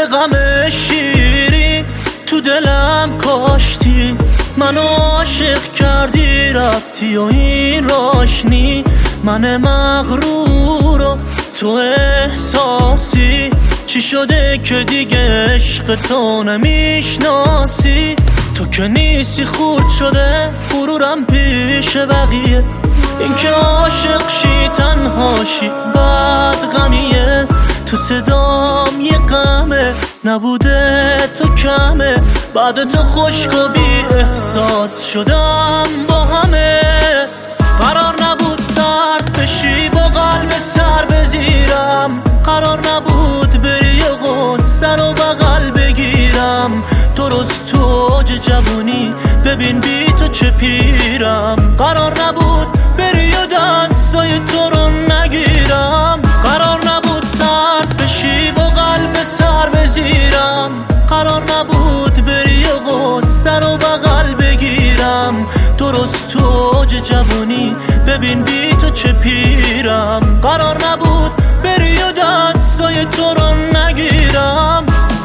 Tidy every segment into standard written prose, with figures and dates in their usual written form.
غم شیرین تو دلم کاشتی، منو عاشق کردی رفتی و این راشنی. من مغرور و تو احساسی، چی شده که دیگه عشق تو نمیشناسی؟ تو که نیستی خورد شده غرورم پیش بقیه، این که عاشق شی تنهاشی بعد غمیه. تو صدام یه غمه نبوده تو کمه، بعد تو خشک و بی احساس شدم با همه. قرار نبود سرد بشی با قلب سر بزیرم، قرار نبود بری غصه رو بغل بگیرم. درست تو اوج جوونی ببین بی تو چه پیرم، قرار نبود بری و دستای تو رو نگیرم. قرار نبود سرد بشی با قلب سر بزیرم، قرار نبود بری و غصه رو بغل بگیرم. درست تو اوج جوونی ببین بی تو چه پیرم، قرار نبود بری و دستای تو رو نگیرم.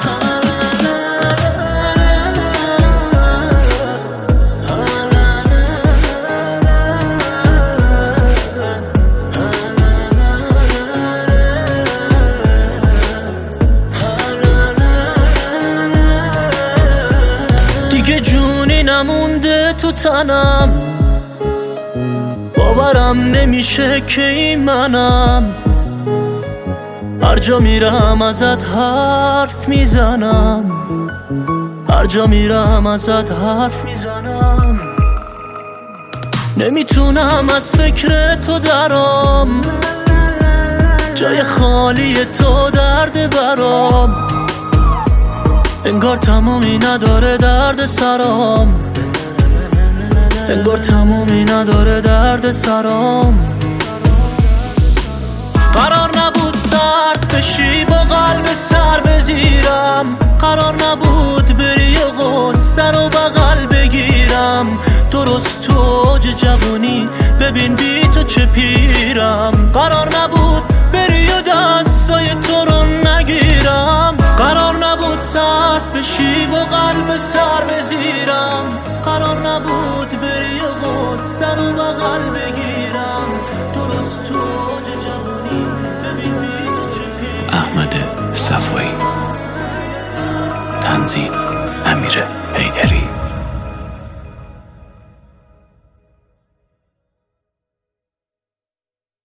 دیگه جونی نمونده تو تنم، باورم نمیشه که این منم. هر جا میرم ازت حرف میزنم، هر جا میرم ازت حرف میزنم. نمیتونم از فکر تو درام، جای خالی تو درد برام. انگار تمومی نداره درد سرام، انگار تمومی نداره درد سرام. قرار نبود سرد بشی با قلب سر بزیرم، قرار نبود بری و غصه رو بغل بگیرم. درست تو اوج جوونی ببین بی تو چه پیرم، قرار نبود بری و دستای تو رو نگیرم. قرار نبود سرد بشی با قلب سر بزیرم، قرار نبود بری و غصه رو بغل بگیرم. درست تو اوج جوونی ببین بی تو چه پیرم. احمد صفایی، تنظیم امیر حیدری.